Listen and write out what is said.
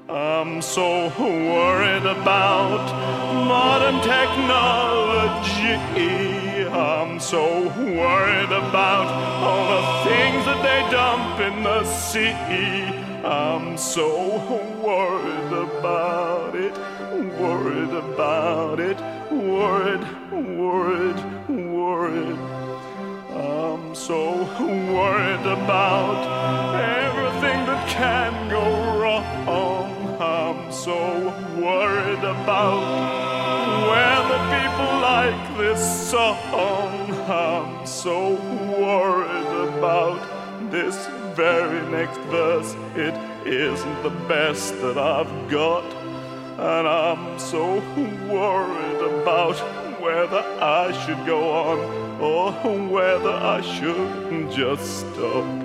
I'm so worried about modern technology. I'm so worried about all the things that they dump in the sea. I'm so worried about it, worried about it, worried. I'm so worried about everything that can go wrong. I'm so worried about whether people like this song. I'm so worried about this very next verse. It isn't the best that I've got. And I'm so worried about whether I should go on or whether I should just stop.